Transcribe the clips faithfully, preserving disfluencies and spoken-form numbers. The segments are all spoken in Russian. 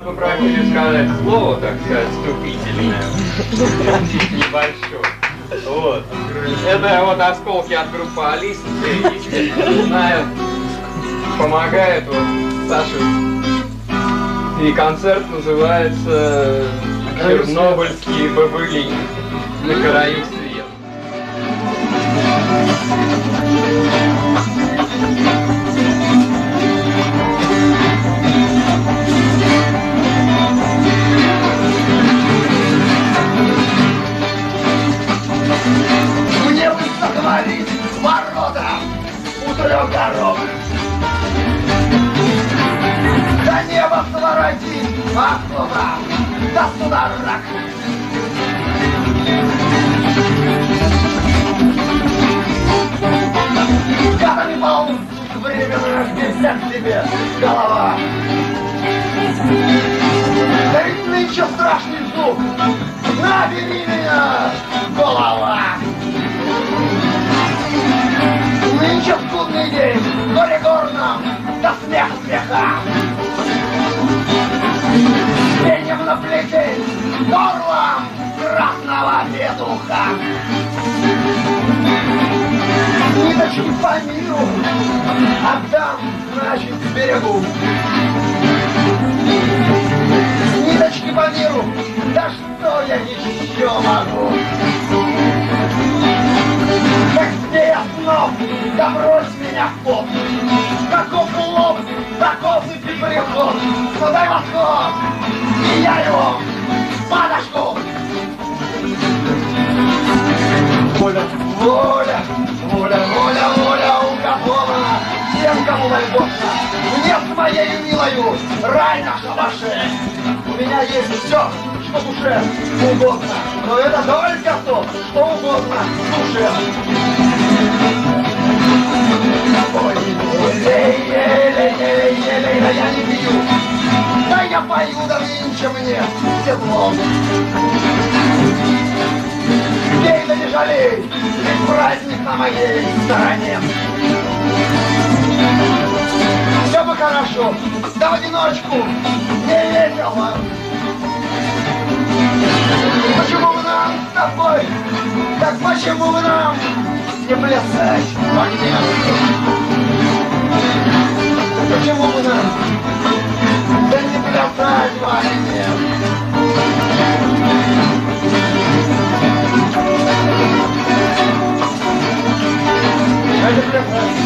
Попросили сказать слово, так сказать, вступительное, небольшое. Вот. Это вот осколки от группы Алисы, естественно, знают, помогает вот Саше. И концерт называется «Чернобыльские бобыли на краю света». Мне бы сотворить ворота у трех дорог, до неба своротить оттуда, до судорог. Гадами полз временно вместе к тебе голова. Да ведь нынче страшный звук, набери меня, голова. Нынче скудный день, горе горном, до смеха смеха. Пенем на плетень, горлом красного петуха. Ниточки по миру отдам, значит, берегу. Ниточки по миру, да что я еще могу? Как змея снов, да брось меня в пот. Каков лоб, таков и приход. Ну дай восход, и я его подожгу. Воля, воля, воля, воля, воля уготована тем, кому вольготно. Мне с моей милою рай на шабаше. У меня есть все, что душе угодно, но это только то, что угодно душе. Ой, елей, елей, елей, елей, да я не пью, да я пою, да нынче мне тепло. Пей, да не жалей, ведь праздник на моей стороне. Все бы хорошо, да в одиночку не весело. Почему бы нам с тобой, так почему бы нам не плясать в огне? Почему бы нам, да не плясать в огне? Это плясать.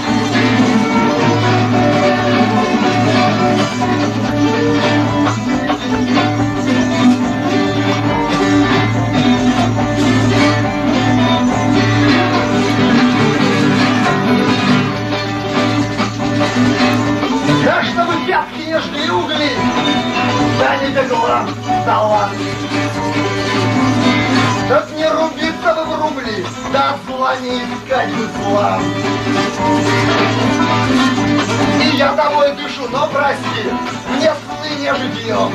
Да чтобы пятки не жгли угли, да не бегла стола. Чтоб не рубиться бы в рубли, да зла не искать бы зла. И я тобой дышу, но прости, мне сны не житьем.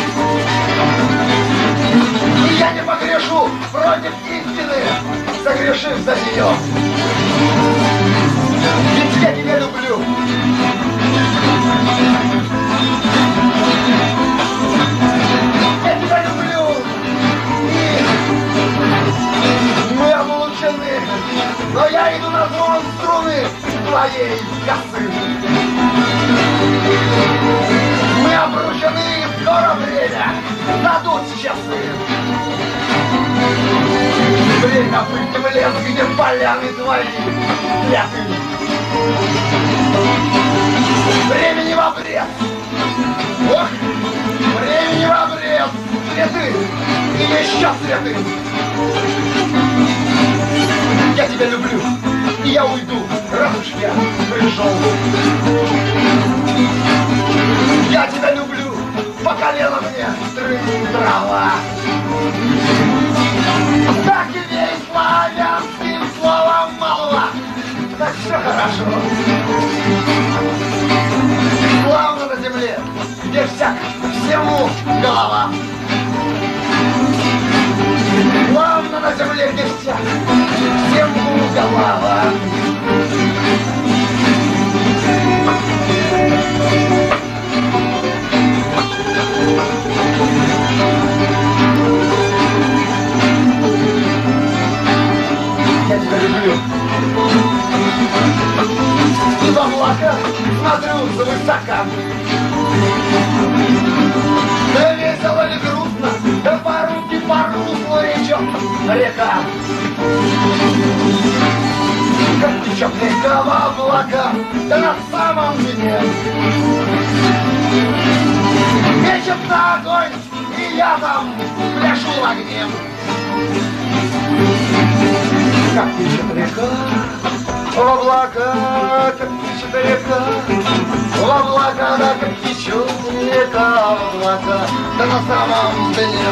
И я не погрешу против истины, согрешив за нее. Ведь я тебя люблю. Я тебя люблю. И мы облучены, но я иду на звон струны твоей косы. Мы обручены, и скоро время дадут часы. Время быть в лес, где поляны твои святы. Времени в обрез. Ох, времени в обрез. Цветы и еще цветы. Я тебя люблю, и я уйду, раз уж я пришел. Я тебя люблю, по колено мне стрынет трава. Так и весь славянским словом молва. Так все хорошо. Славно на земле, где всяк всему голова. Славно на земле, где всяк всему голова. в облака, да на самом дне мечется огонь, и я там пляшу в огне. Как течет река, в облака, как течет река, в облака, да, как течет река, в облака, да на самом дне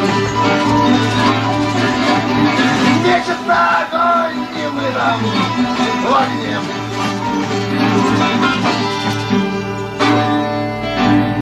мечется огонь, и мы там в огне.